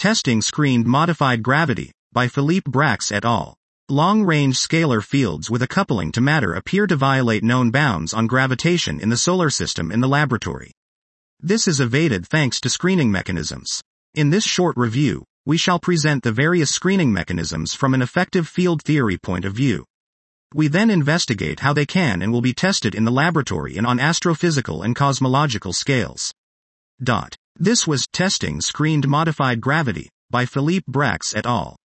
Testing Screened Modified Gravity, by Philippe Brax et al. Long-range scalar fields with a coupling to matter appear to violate known bounds on gravitation in the solar system in the laboratory. This is evaded thanks to screening mechanisms. In this short review, we shall present the various screening mechanisms from an effective field theory point of view. We then investigate how they can and will be tested in the laboratory and on astrophysical and cosmological scales. This was Testing Screened Modified Gravity, by Philippe Brax et al.